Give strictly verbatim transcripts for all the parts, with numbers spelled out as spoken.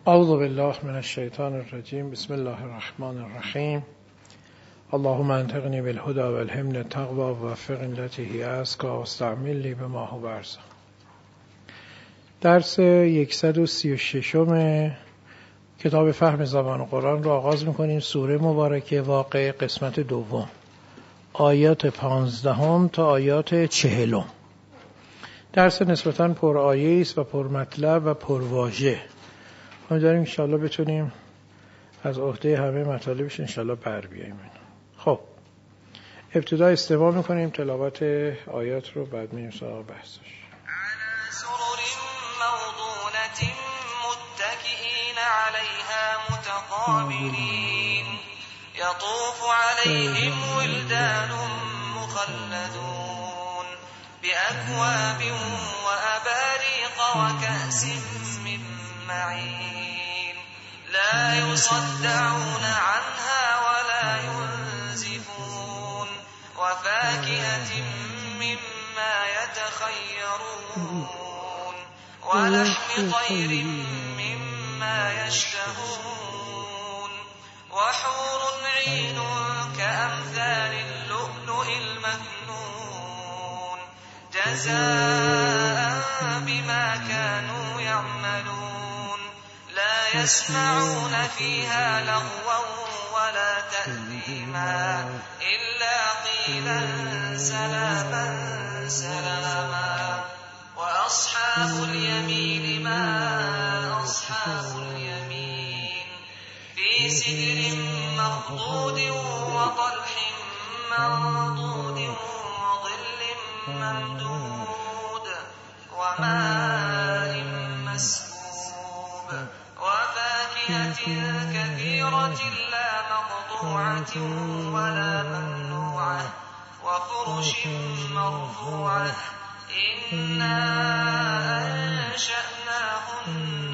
اعوذ بالله من الشیطان الرجیم. بسم الله الرحمن الرحیم. اللهم انطقنی بالهدى والحمن التقوى ووفقنی التي هي أزكى واستعملني بما هو أرزق. درس صد و سی و شش کتاب فهم زبان قرآن رو آغاز می‌کنیم. سوره مبارکه واقع، قسمت دوم، آیات پانزدهم تا آیات چهلم. درس نسبتاً پر آیه است و پر مطلب و پر واژه. امیدواریم انشاءالله بتونیم از عهده همه مطالبش انشاءالله بر بیاییم. خب ابتدا استماع میکنیم تلاوت آیات رو، بعد میریم سراغ بحثش. على سرر موضونة متكئين عليها متقابلين يطوف عليهم ولدان مخلدون بأكواب وأباريق وكأس من معين لا يصدعون عنها ولا ينزفون وفاكهة مما يتخيرون ولحم طير مما يشتهون وحور عين كأمثال اللؤلؤ المكنون جزاء بما كانوا يعملون لا يسمعون فيها لغوا ولا تأثيما إلا قيلا سلاما سلاما وأصحاب اليمين ما أصحاب اليمين في سدر مخضود وطلح منضود وظل ممدود وماء مسكوب وفاكهة كثيرة لا مقطوعة ولا ممنوعة وفرش مرفوعة إنا أنشأناهن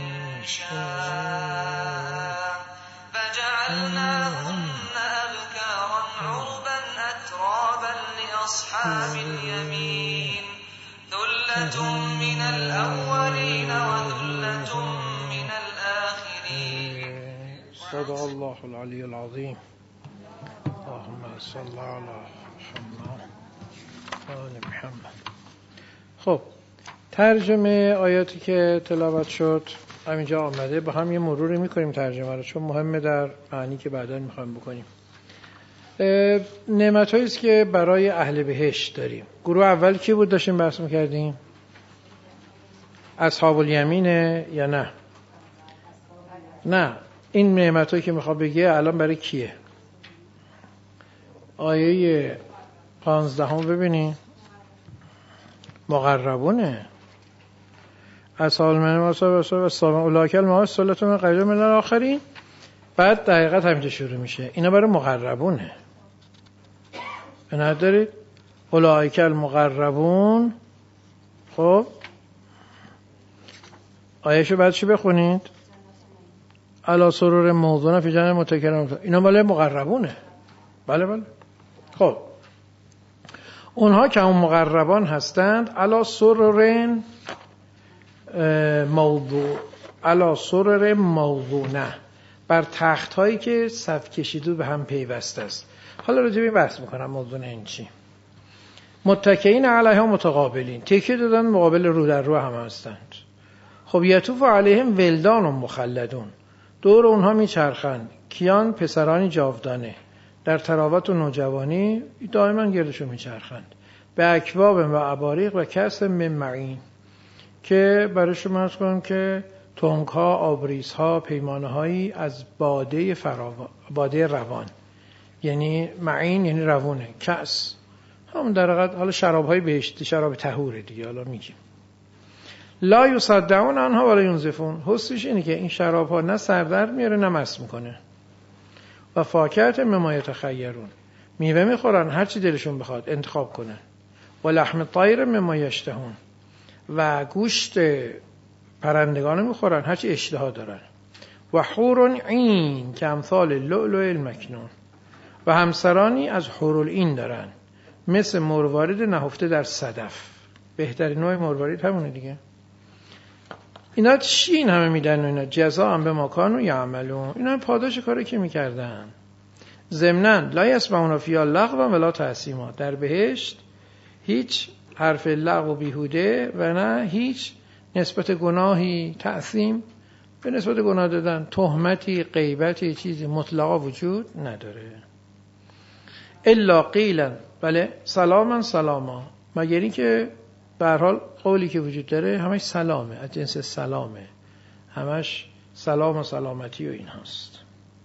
إنشاء فجعلناهن أبكارا عربا أترابا لأصحاب اليمين ثلة من الأولين وثلة من الآخرين. صدق الله العلی العظیم. اللهم صل علی محمد آل محمد. خب ترجمه آیاتی که تلاوت شد همینجا آمده، با هم یه مروری میکنیم ترجمه رو، چون مهمه در معنی که بعدا میخوایم بکنیم. نعمت‌هایی است که برای اهل بهشت داریم. گروه اول کی بود داشتیم بحث میکردیم؟ اصحاب الیمینه یا نه؟ نه، این نعمت‌هایی که میخواد بگه الان برای کیه؟ آیه پانزدهم ببینید. مقربونه. اصحاب الیمین و اصحاب السلام اولئک المعاد ثلة من قلیل من الاخرین. بعد دقیقاً همینجا شروع میشه. اینا برای مقربونه. ندارید؟ اولئک المقربون. خب آیه‌شو بعد چی بخونید؟ علی سرور موضونة فی جنة متکئین. اینا مال مقربونه. بله بله. خب اونها که اون مقربان هستند، علی سرور موضوع علی سرور موضونة، بر تخت هایی که صف کشیده به هم پیوسته است. حالا راجع به این بحث میکنم. موضوع این چی؟ متکئین علیها متقابلین، تکیه دادن مقابل رو در رو هم هستند. خب یطوف علیهم ولدان مخلدون، دور اونها میچرخند کیان؟ پسرانی جاودانه در تراوت و نوجوانی دائما گردشون میچرخند. به اکواب و اباریق و کأس من معین، که برای شما عرض کنم که تنک ها، آبریز ها، پیمانه هایی از باده فراوان، باده روان، یعنی معین یعنی روونه. کأس همون در حقیقت حالا شراب های بهشتی، شراب طهوره دیگه. حالا میگیم لا یصدعون عنها ولا ینزفون. حسش اینه که این شراب ها نه سردرد میاره نه مست میکنه. و فاکهة مما یتخیرون، میوه میخورن هر چی دلشون بخواد انتخاب کنن. و لحم طیر مما یشتهون، و گوشت پرندگان میخورن هر چی اشتها دارن. و حور عین که امثال اللؤلؤ المکنون، و همسرانی از حورالعین دارن مثل مروارید نهفته در صدف. بهترین نوع مروارید همونه دیگه. اینا چی این همه میدن و اینا؟ جزاء به ما کانوا یعملون. اینا پاداش کاری که میکردن. ضمناً لا یسمعون فیها لغوا ولا تأثیما، در بهشت هیچ حرف لغو و بیهوده و نه هیچ نسبت گناهی، تأثیم به نسبت گناه دادن، تهمتی، غیبتی، چیزی مطلقا وجود نداره. الا قیلا، بله سلاما سلاما، مگر این که به هر حال قولی که وجود داره همش سلامه، از جنس سلامه، همش سلام و سلامتی و این هست.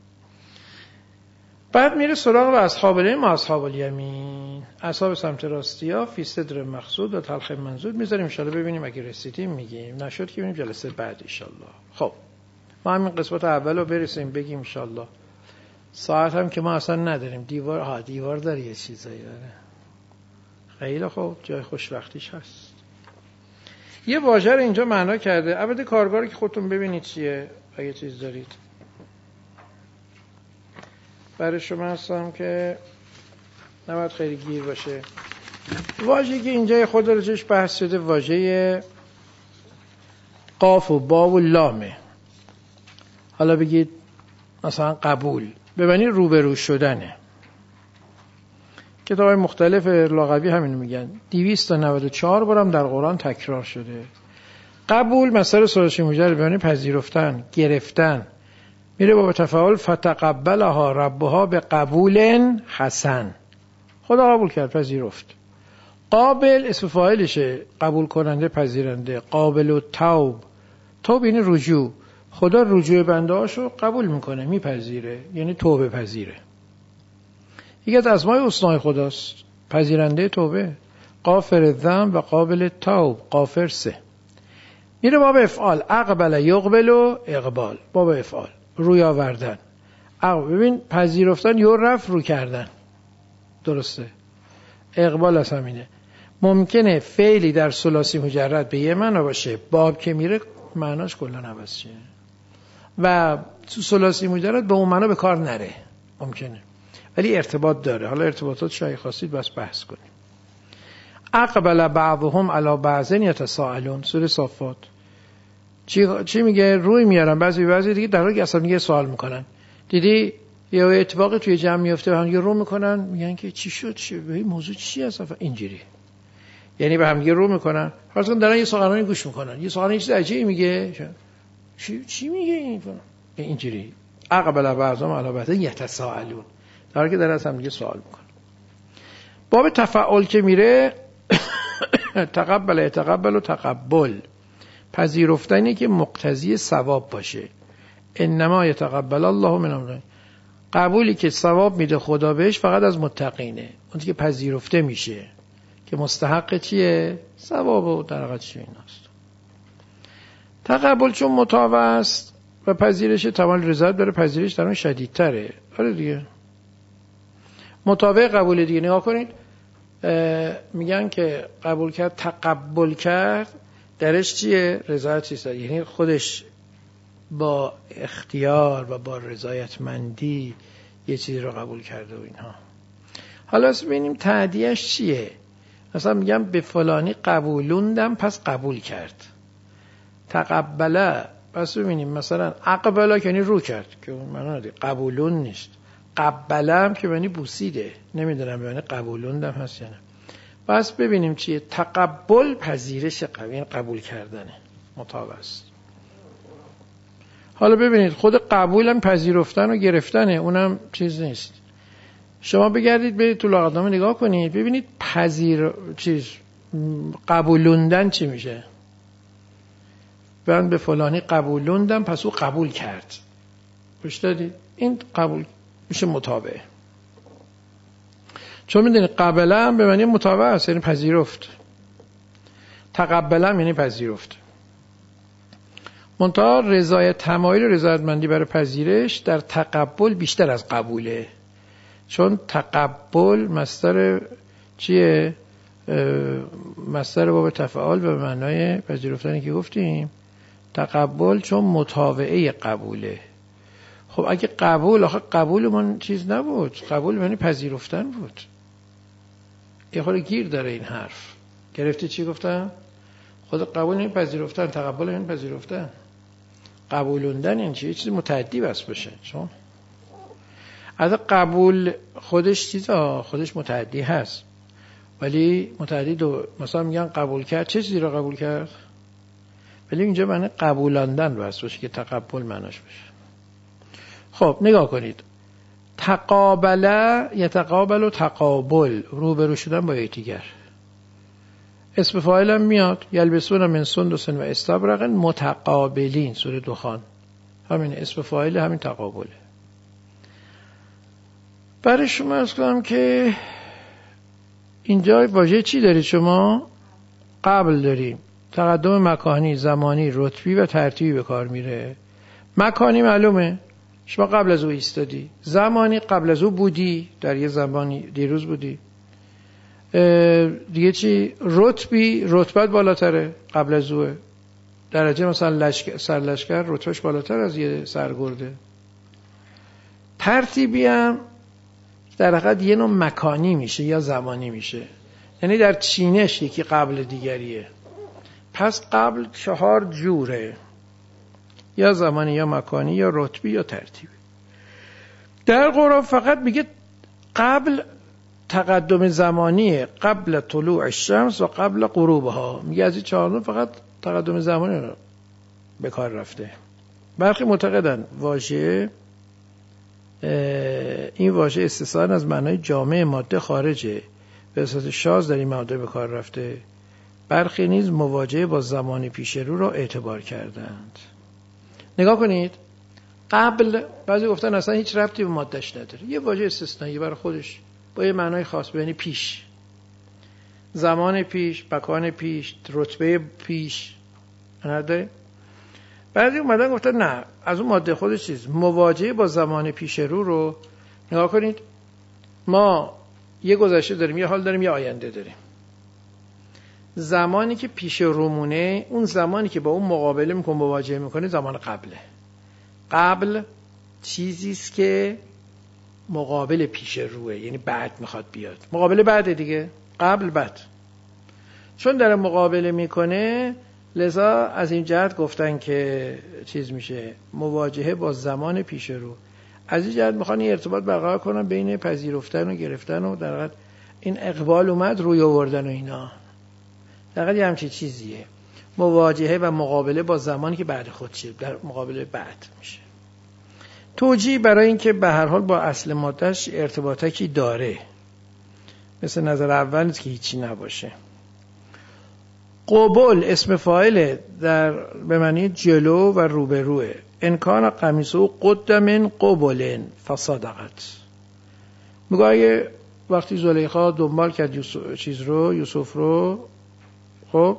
بعد میره سراغ و اصحاب اليمین ما اصحاب الیمین، اصحاب سمت راستی ها فی صدر مقصود و تلخ منضود. میذاریم ان شاءالله ببینیم اگه رسیدیم میگیم، نشد که ببینیم جلسه بعد ان شاءالله. خب ما همین قسمت اولو برسیم بگیم ان شاءالله. ساعت هم که ما اصلا نداریم. دیوار ها دیوار داره یه چیزایی داره. خیلی خوب، جای خوشوقتیش هست. یه واژه رو اینجا معنا کرده. البته کارگاری که خودتون ببینید چیه اگه چیز دارید. برای شما هستم که نباید خیلی گیر باشه. واژه‌ای که اینجا خود راجعش بحث شده واژه قاف و با و لامه. حالا بگید مثلا قبول، به معنی روبرو شدنه. کتاب‌های مختلف لغوی همینو میگن. دویست و نود و چهار بارم در قرآن تکرار شده. قبول مصدر ثلاثی مجرد به معنی پذیرفتن، گرفتن. میره با تفاعل فتقبلها ربها به قبول حسن، خدا قبول کرد، پذیرفت. قابل اسم فاعلشه، قبول کننده، پذیرنده. قابل و توب، توب یعنی رجوع، خدا رجوع بنده هاشو قبول میکنه، میپذیره، یعنی توبه پذیره. یکی از اسمای حسنای خداست، پذیرنده توبه. غافر الذنب و قابل توب، غافر سه. میره باب افعال، اقبل یقبل و اقبال، باب افعال روی آوردن. ببین پذیرفتن یا رفت رو کردن، درسته. اقبال از همینه. ممکنه فعلی در ثلاثی مجرد به یه معنا باشه، باب که میره معناش کلا عوض شه و تو ثلاثی مجرد به اون معنا به کار نره، ممکنه، ولی ارتباط داره. حالا ارتباطات شاید خواستید بس بحث کنیم. اقبل بعضهم علی بعض یتساءلون، سوره صافات. چی چی میگه؟ روی میارن بعضی بعضی دیگه در حالی که اصلا میگه سوال میکنن. دیدی یه اتفاقی توی جمع میفته هم یه رو میکنن، میگن که چی شد، چی این موضوع چی هست اینجوری، یعنی به هم دیگه رو میکنن. حالا دارن یه سخنرانی گوش میکنن، یه سخنرانی چیز عجیبی میگه، چی چی میگه این اینجوری. اقبل بعضهم علی بعض یتساءلون، در حالی که دارن هم دیگه سوال میکنن. باب تفعل که میره تقبل یتقبل و تقبل، پذیرفتنی که مقتضی ثواب باشه. انما یتقبل الله من المتقین، قبولی که ثواب میده خدا بهش فقط از متقینه، اون که پذیرفته میشه که مستحق چیه؟ ثواب و درجه چیه ایناست. تقبل چون متابع است و پذیرش تمام رضایت داره، پذیرش در اون شدیدتره. آره دیگه، متابع قبول دیگه. نگاه کنید میگن که قبول کرد، تقبل کرد، درش چیه؟ رضایت چیست، یعنی خودش با اختیار و با رضایتمندی یه چیزی رو قبول کرده و اینها. حالا ببینیم تعدیهش چیه. مثلا میگم به فلانی قبولوندم پس قبول کرد. تقبله، پس ببینیم مثلا اقبله که یعنی رو کرد، که اون معنی نداره، قبولون نیست. قبله هم که یعنی بوسیده، نمیدونم یعنی قبولوندم هست یا نه. پس ببینیم چیه. تقبل پذیرش قبول، یعنی قبول کردنه، مطابق است. حالا ببینید خود قبول هم پذیرفتن و گرفتنه، اونم چیز نیست. شما بگردید برید تو لغتنامه نگاه کنید ببینید پذیر چیز قبولوندن چی میشه. من به فلانی قبولوندم پس او قبول کرد، گوش دادید؟ این قبول میشه متابعه. چون میدونید قبلم به معنی متابعه است، یعنی پذیرفت. تقبلم یعنی پذیرفت. منتها رضایت تمایل و رضایتمندی برای پذیرش در تقبل بیشتر از قبوله. چون تقبل مصدر چیه؟ مصدر باب تفعال به معنای پذیرفتنی که گفتیم. تقبل چون متابعه قبوله. خب اگه قبول، آخه قبول من چیز نبود، قبول یعنی پذیرفتن بود. یه خورده گیر داره این حرف. گرفتی چی گفتم؟ خود قبول این پذیرفتن، تقبل این پذیرفتن. قبولوندن این چیه؟ چیزی متعدی بس باشه. چون از قبول خودش چیزا خودش متعدی هست، ولی متعدی دو مثلا میگن قبول کرد، چه چیزی رو قبول کرد؟ ولی اینجا معنی قبولاندن بس باشه که تقبل معناش باشه. خب نگاه کنید، تقابل یتقابل و تقابل، روبرو شدن با یکدیگر. اسم فاعل هم میاد، یلبسون من سندس و استبرق متقابلین، سوره دخان. همین اسم فاعل، همین تقابله. برای شما عرض کنم که اینجا واژه چی دارید شما؟ قبل داریم. تقدم مکانی، زمانی، رتبی و ترتیبی به کار میره. مکانی معلومه، شما قبل از او ایستادی. زمانی قبل از او بودی، در یه زمانی دیروز بودی. دیگه چی؟ رتبی، رتبت بالاتره قبل از اوه. درجه مثلا لشکر، سرلشکر رتبهش بالاتر از یه سرگرده. ترتیبی هم در حقیقت یه نوع مکانی میشه یا زمانی میشه، یعنی در چینش یکی قبل دیگریه. پس قبل چهار جوره، یا زمانی یا مکانی یا رتبی یا ترتیبی. در قرآن فقط میگه قبل تقدم زمانیه، قبل طلوع الشمس و قبل غروبها. میگه از این چهار فقط تقدم زمانی رو به کار رفته. برخی معتقدن واژه این واژه استثنا از معنای جامع ماده خارجه، به صورت شاذ در این ماده به کار رفته. برخی نیز مواجهه با زمان پیش رو را اعتبار کردند. نگاه کنید، قبل بعضی گفتن اصلا هیچ ربطی به مادهش نداره، یه واژه استثنایی برای خودش با یه معنای خاص، یعنی پیش، زمان پیش، مکان پیش، رتبه پیش نداره. بعضی اومدن گفتن نه، از اون ماده خودش چیز مواجهه با زمان پیش رو رو نگاه کنید. ما یه گذشته داریم، یه حال داریم، یه آینده داریم. زمانی که پیش رومونه، اون زمانی که با اون مقابله میکنه، مواجهه میکنه، زمان قبله. قبل چیزی است که مقابل پیش روه، یعنی بعد میخواد بیاد. مقابله بعده دیگه، قبل بعد. چون در مقابله میکنه، لذا از این جهت گفتن که چیز میشه مواجهه با زمان پیش رو. از این جهت میخوان این ارتباط برقرار کنن بین پذیرفتن و گرفتن و در حقیقت این اقبال اومد روی آوردن و اینا. در حقیقت همچین چیزیه، مواجهه و مقابله با زمانی که بعد خودشه، در مقابله بعد میشه. توجیه برای این که به هر حال با اصل مادهش ارتباطی داره، مثل نظر اول نیست که هیچی نباشه. قبول اسم فاعل در به معنی جلو و روبروه. انکان قمیصه قد من قبل فصدقت. میگه اگه وقتی زلیخا دنبال کرد یوسف چیز رو، یوسف رو، خب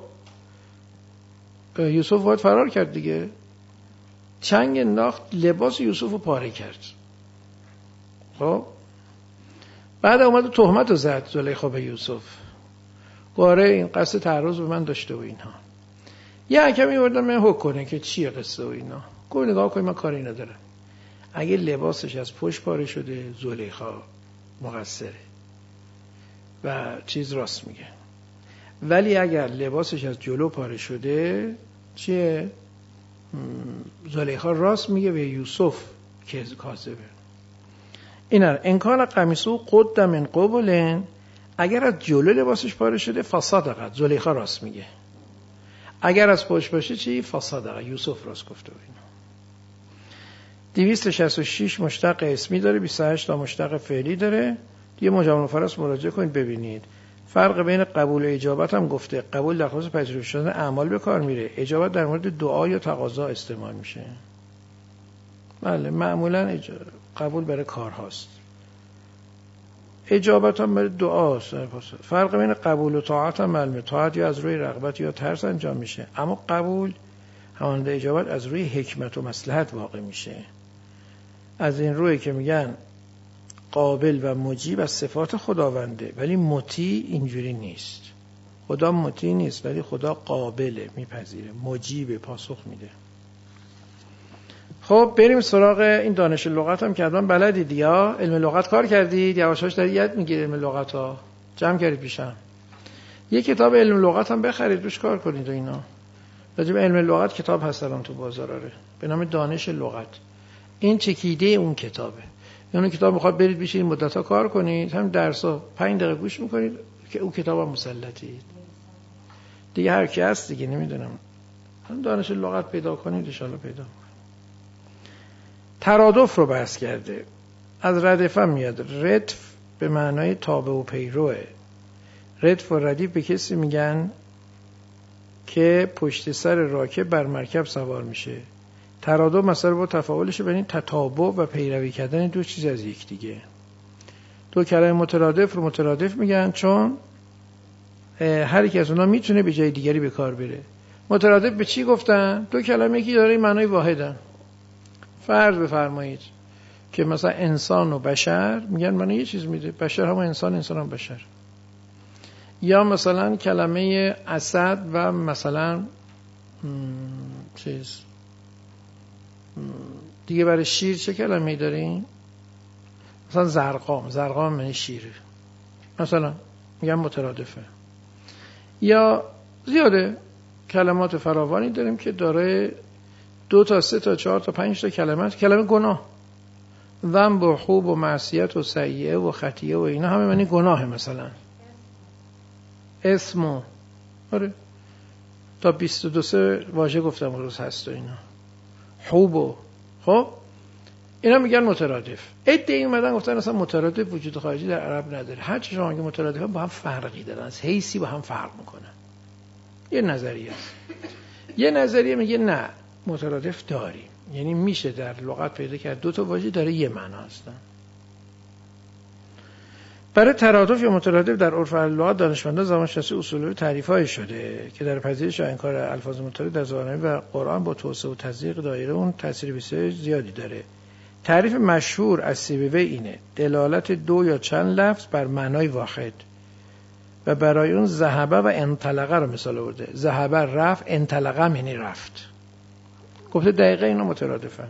یوسف باید فرار کرد دیگه، چنگ انداخت، لباس یوسف رو پاره کرد. خب بعد اومد تهمت رو زد زلیخا به یوسف، گاره این قصد تعرض به من داشته و اینها. یه حکمی بردن من حکم کنه که چیه قصه و اینا. گفت نگاه کنی من کاری ندارم، اگه لباسش از پشت پاره شده زلیخا مقصره و چیز راست میگه، ولی اگر لباسش از جلو پاره شده چیه؟ زلیخا راست میگه و یوسف که کاذبه. اینا انکان قمیصه قد من قبل، اگر از جلو لباسش پاره شده فصدقت، زلیخا راست میگه. اگر از پشت باشه چی؟ فصدقت، یوسف راست گفته. اینا دویست و شصت و شش مشتق اسمی داره، بیست و هشت تا مشتق فعلی داره. یه مجمع مفرس مراجعه کنید ببینید. فرق بین قبول و اجابت هم گفته. قبول در خصوص پذیرفته شدن اعمال به کار میره، اجابت در مورد دعا یا تقاضا استعمال میشه. بله معمولا قبول برای کار هاست، اجابت هم برای دعاست. فرق بین قبول و طاعت هم معلومه، طاعت یا از روی رغبت یا ترس انجام میشه، اما قبول همانند اجابت از روی حکمت و مصلحت واقع میشه. از این روی که میگن قابل و مجیب از صفات خداونده، ولی مطیع اینجوری نیست. خدا مطیع نیست ولی خدا قابله، میپذیره، مجیب، پاسخ میده. خب بریم سراغ این دانش لغت هم که الان بلدید یا علم لغت کار کردید، یواشاش دارید یاد میگیرید علم لغت ها، جمع کردید پیشم. یه کتاب علم لغت هم بخرید روش کار کنید و اینا. راجع به علم لغت کتاب هست الان تو بازار آره به نام دانش لغت. این چکیده اون کتابه. اون کتاب میخواد برید بشین مدت‌ها کار کنید، هم درس‌ها پنج دقیقه گوش میکنید که اون کتابم مسلطید. دیگه هر کی هست دیگه نمیدونم. هم دانش لغت پیدا کنید ان شاءالله پیدا. ترادف رو بحث کرده. از ردفه میاد. ردف به معنای تابع و پیروه. ردف و ردیف به کسی میگن که پشت سر راکب بر مرکب سوار میشه. ترادف مثلا با تفاعلش بین تتابع و پیروی کردن دو چیز از یک دیگه. دو کلمه مترادف رو مترادف میگن چون هر یک از اونها میتونه به جای دیگری به کار بره. مترادف به چی گفتن؟ دو کلمه که داره معنای واحدن. فرض بفرمایید که مثلا انسان و بشر میگن معنی یه چیز میده. بشر هم انسان، انسان هم بشر. یا مثلا کلمه اسد و مثلا چیز دیگه برای شیر چه کلمه‌ای داریم؟ مثلا زرقام، زرقام معنی شیره. مثلا میگن مترادفه. یا زیاده کلمات فراوانی داریم که داره دو تا سه تا چهار تا پنج تا کلمات. کلمه گناه، ذنب و خوب و معصیت و سیئه و خطیه و اینا همه معنی گناه. مثلا اسم و آره تا بیست و دو سه واژه گفتم روز هست و اینا. خوب و خب اینا میگن مترادف. ادعی اومدن گفتن اصلا مترادف وجود خارجی در عرب نداره. هر چی شما میگه مترادف با هم فرقی دارن، از حیثی با هم فرق میکنن. یه نظریه است. یه نظریه میگه نه مترادف داریم، یعنی میشه در لغت پیدا کرد دو تا واژه داره یه معنا هستن. برای ترادف یا مترادف در عرف لغت دانشمندان زبانشناسی اصولی تعریف‌های شده که در پذیرش و انکار الفاظ مترادف در زبان عربی و قرآن با توسعه و تضییق دایره اون تاثیر بسیار زیادی داره. تعریف مشهور از سیبوی اینه: دلالت دو یا چند لفظ بر معنای واحد و برای اون ذهبه و انطلقه رو مثال آورده. ذهبه رفت، انطلقه یعنی رفت. گفته دقیقاً اینا مترادفن.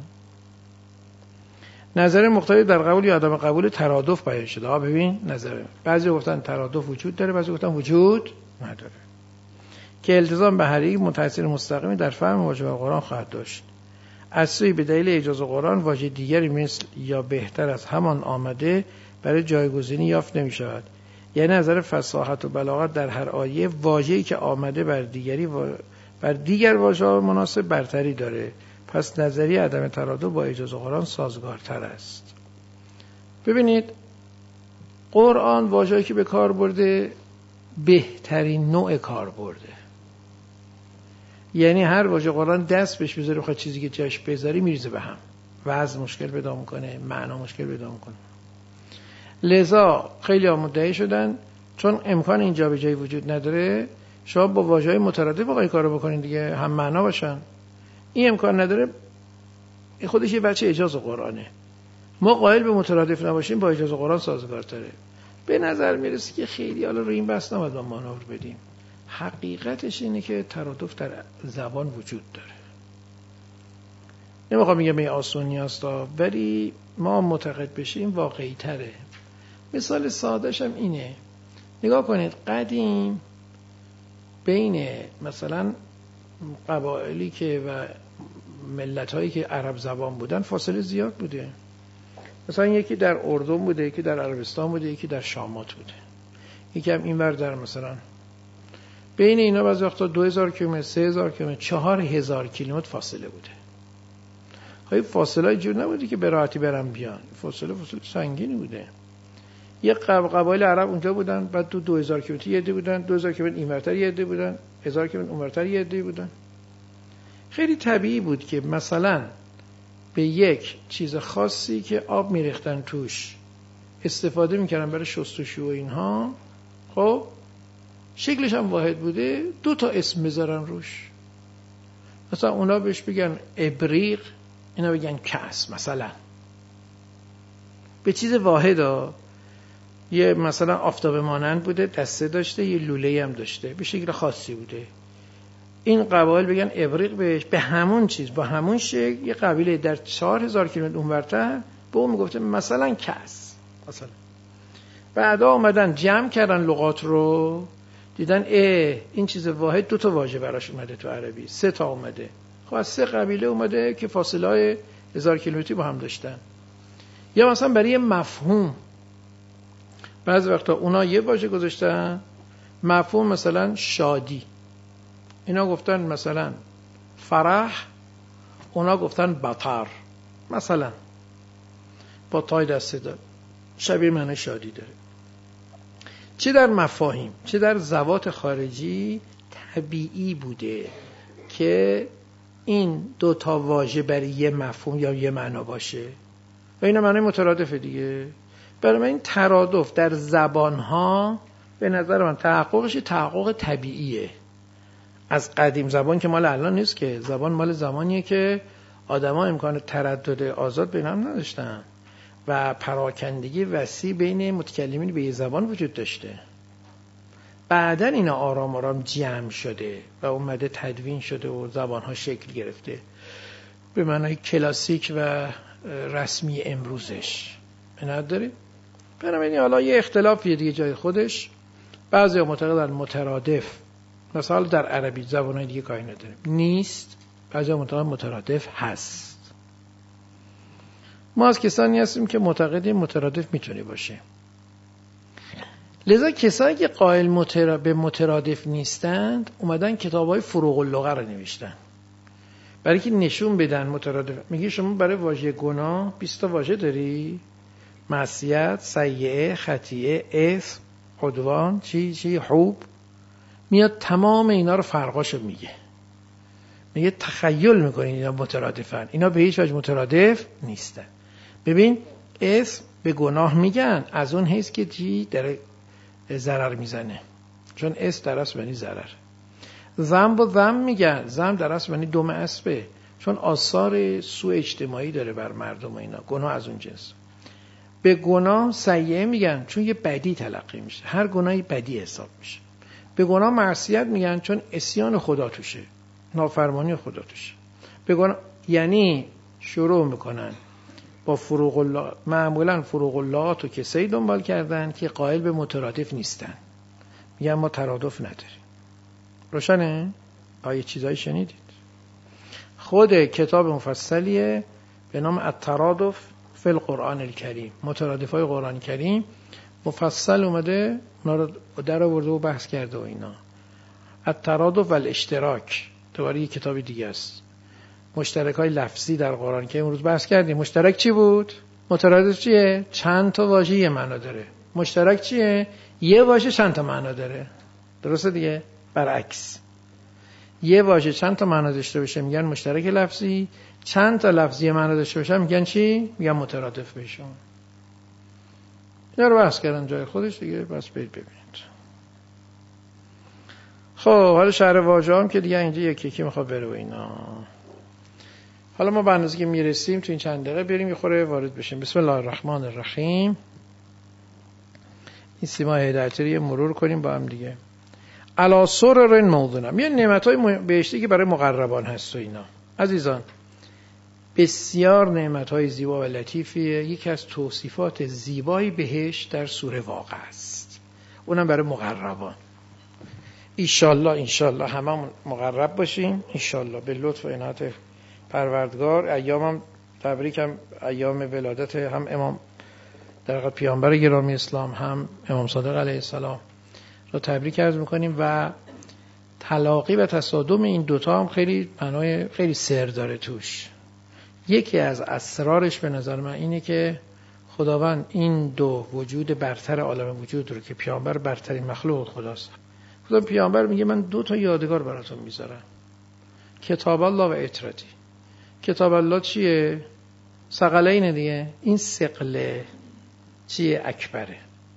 نظر مختلف در قبول یا عدم قبول ترادف بیان شده. ها ببین نظر بعضی گفتن ترادف وجود داره، بعضی گفتن وجود نداره که التزام به هر یک تأثیر مستقیمی در فهم واژه قرآن خواهد داشت. از سوی به دلیل اجازه قرآن واژه دیگری مثل یا بهتر از همان آمده برای جایگزینی یافت نمی شود. یعنی نظر فصاحت و بلاغت در هر آیه واژه‌ای که آمده بر دیگری و بر دیگر واژه‌ها مناسب برتری داره. پس نظریه عدم ترادف با اجازه قرآن سازگارتر است. ببینید قرآن واژه‌ای که به کار برده بهترین نوع کار برده. یعنی هر واژه قرآن دست بهش بذاری بخواد چیزی که جاش بذاری میریزه به هم. وزن مشکل پیدا میکنه، معنا مشکل پیدا میکنه. لذا خیلی ها مدعی شدن چون امکان اینجا به جایی وجود نداره شما با واژه‌های مترادف بخوای کارو بکنین دیگه هم معنا باشن. این امکان نداره. این خودش یه بچه اجازه قرآنه. ما قائل به مترادف نباشیم با اجازه قرآن سازگارتره. به نظر میرسه که خیلی حالا روی این بحث نباید ما مانور بدیم. حقیقتش اینه که ترادف در زبان وجود داره. نمیخوام میگم این آسونی است ولی ما معتقد بشیم واقعی تره. مثال سادهش هم اینه. نگاه کنید قدیم بین مثلا قبایلی که و ملت‌هایی که عرب زبان بودن فاصله زیاد بوده. مثلا یکی در اردن بوده، یکی در عربستان بوده، یکی در شامات بوده، یکی هم اینور در مثلا بین اینا بعضی وقتا دو هزار کیلومتر، سه هزار کیلومتر، چهار هزار کیلومتر فاصله بوده. خیلی فاصله جور نبوده که به راحتی برن بیان. فاصله فاصله سنگینی بوده. یه قبایل عرب اونجا بودن، بعد تو دو هزار کیلومتر یه عده بودن، دو هزار کیلومتر اینورتر یه عده بودن، هزار کیلومتر اونورتر یه عده بودن. خیلی طبیعی بود که مثلا به یک چیز خاصی که آب میریختن توش استفاده میکردن برای شستشو و اینها، خب شکلش هم واحد بوده، دو تا اسم بذارن روش. مثلا اونا بهش بگن ابریق، اینا بگن کاس. مثلا به چیز واحد ها. یه مثلا آفتاب مانند بوده، دسته داشته، یه لوله هم داشته، به شکل خاصی بوده. این قبایل بگن ابریق بهش، به همون چیز با همون شکل. یه قبیله در چهار هزار کیلومتر اونورتر به اون میگفته مثلا کس. مثلا بعدا اومدن جمع کردن لغات رو، دیدن اه این چیز واحد دو تا واژه براش اومده تو عربی، سه تا اومده. خب از سه قبیله اومده که فاصله های هزار کیلومتری با هم داشتن. یا مثلا برای مفهوم بعضی وقتا اونا یه واژه گذاشتن، مفهوم مثلا شادی، اینا گفتن مثلا فرح، اونا گفتن بطر، مثلا با تای دسته دار شبیه معنی شادی داره. چه در مفاهیم چه در ذوات خارجی طبیعی بوده که این دو تا واژه برای یه مفهوم یا یه معنا باشه و اینا معنی مترادفه دیگه. برای من این ترادف در زبانها به نظر من تحققش تحقق طبیعیه. از قدیم زبان که مال الان نیست که، زبان مال زمانیه که آدما امکان تردد آزاد بین هم نداشتن و پراکندگی وسیع بین متکلمین به یه زبان وجود داشته. بعدن اینا آرام آرام جمع شده و اومده تدوین شده و زبانها شکل گرفته به معنای کلاسیک و رسمی امروزش. نداره؟ بنابراین حالا یه اختلافیه دیگه جای خودش. بعضی ها معتقدن مترادف، مثلا در عربی زبانهای دیگه کاری نداره نیست، بعضی ها معتقدن مترادف هست. ما از کسانی هستیم که معتقدیم مترادف میتونه باشه. لذا کسانی که قائل مترا... به مترادف نیستند اومدن کتاب‌های فروغ اللغه رو نوشتن برای که نشون بدن مترادف. میگه شما برای واژه گناه بیست تا واژه داری، معصیت، سیئه، خطیئه، اثم، عدوان، چی چی حوب، میاد تمام اینا رو فرقاشو میگه. میگه تخیل میکنین اینا مترادفن، اینا به هیچ وجه مترادف نیستن. ببین اسم به گناه میگن از اون حیث که چی در ضرر میزنه، چون اسم در اصل معنی ضرر. ذنب و ذم میگن، ذم در اصل معنی دم اسبه، چون آثار سوء اجتماعی داره بر مردم و اینا، گناه از اون جنس. به گناه سیئه میگن چون یه بدی تلقی میشه، هر گناهی بدی حساب میشه. به گناه معصیت میگن چون عصیان خدا توشه، نافرمانی خدا توشه. به گناه یعنی شروع میکنن با فروغ الله، معمولا فروغ الله تو کسایی دنبال کردن که قائل به مترادف نیستن، میگن ما ترادف نداریم. روشنه؟ آیه چیزایی شنیدید؟ خود کتاب مفصلیه به نام الترادف فی القرآن الکریم، مترادف های قرآن کریم مفصل اومده اونا رو در آورده و بحث کرده و اینا. الترادف و الاشتراک دوباره یک کتاب دیگه است. مشترک های لفظی در قرآن که امروز بحث کردیم. مشترک چی بود؟ مترادف چیه؟ چند تا واژه یه معنا داره. مشترک چیه؟ یه واژه چند تا معنا داره. درسته دیگه؟ برعکس. یه واژه چند تا معنا داشته باشه میگن مشترک لفظی، چند تا لفظی معنا داشته باشه میگن چی؟ میگن مترادف بهشون. اینا رو بحث کردن جای خودش دیگه، بس برید ببینید. خب حالا شهر واژه هم که دیگه اینجا یکی یکی میخواد بره و اینا. حالا ما به اندازه که میرسیم تو این چند دقیقه بریم یه خورده وارد بشیم. بسم الله الرحمن الرحیم. این سیما هدایتی رو مرور کنیم با هم دیگه. علی سرر موضونة، میان نعمت‌های بهشتی که برای مقربان هست و اینا. عزیزان بسیار نعمت‌های زیبا و لطیفیه. یکی از توصیفات زیبای بهشت در سوره واقع است، اونم برای مقربان. ایشالله ایشالله هممون مقرب باشیم ایشالله به لطف و عنایت پروردگار. ایامم تبریکم، ایام ولادت هم امام در حقیقت پیامبر گرامی اسلام هم امام صادق علیه السلام رو تبریک عرض میکنیم و تلاقی و تصادم این دوتا هم خیلی معنای خیلی سر داره توش. یکی از اسرارش به نظر من اینه که خداوند این دو وجود برتر عالم وجود رو که پیامبر برترین مخلوق خداست، خدا پیامبر میگه من دو تا یادگار براتون میذارم، کتاب الله و اطرتی. کتاب الله چیه؟ ثقلین دیگه. این ثقل چیه؟ اکبره.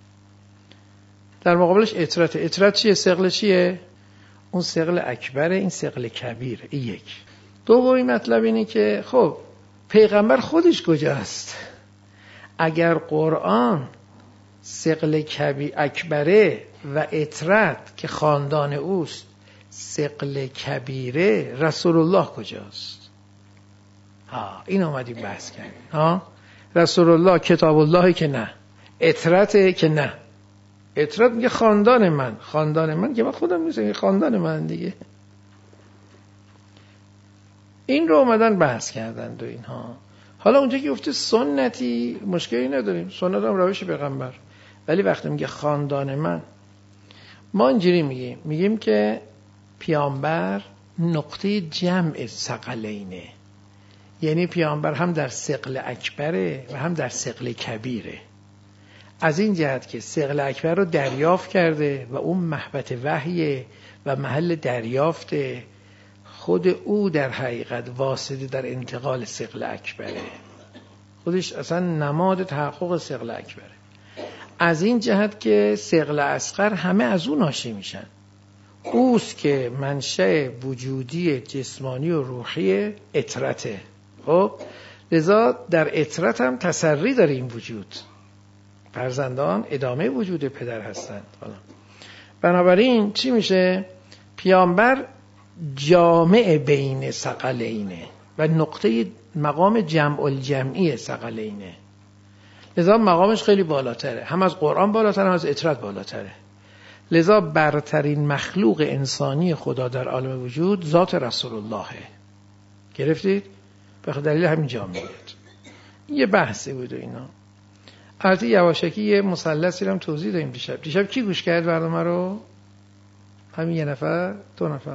در مقابلش اطرت. اطرت چیه؟ ثقل چیه؟ اون ثقل اکبره، این ثقل کبیره. این یک. دومی مطلب اینه که خب پیغمبر خودش کجاست؟ اگر قرآن ثقل کبیر اکبره و اطرت که خاندان اوست ثقل کبیره، رسول الله کجاست؟ ها این اومدیم بحث کردیم. ها رسول الله کتاب الله که نه، اطرت که نه. اطرت میگه خاندان من. خاندان من که من خودم میگم خاندان من دیگه. این رو اومدن بحث کردن و اینها. حالا اونجا که گفته سنتی مشکلی نداریم، سنت هم روش پیغمبر، ولی وقتی میگه خاندان من، ما اینجوری میگیم میگیم که پیامبر نقطه جمع ثقلینه، یعنی پیامبر هم در ثقل اکبره و هم در ثقل کبیره. از این جهت که ثقل اکبر رو دریافت کرده و اون محبت وحیه و محل دریافته، خود او در حقیقت واسطه در انتقال ثقل اکبره، خودش اصلا نماد تحقق ثقل اکبره. از این جهت که ثقل اصغر همه از اون ناشی میشن، اوست که منشأ وجودی جسمانی و روحی اطرته. خب لذا در اطرت هم تسری داره این وجود، فرزندان ادامه وجود پدر هستند. بنابراین چی میشه؟ پیامبر جامع بین ثقلینه و نقطه مقام جمع الجمعی ثقلینه، لذا مقامش خیلی بالاتره، هم از قرآن بالاتره هم از اطرت بالاتره. لذا برترین مخلوق انسانی خدا در عالم وجود ذات رسول اللهه. گرفتید؟ به دلیل همین جا میاد. یه بحثی بود و اینا. البته یواشکی یه مثلثی رو هم توضیح دادیم دیشب. دیشب کی گوش کرد برنامه رو؟ همین یه نفر، دو نفر.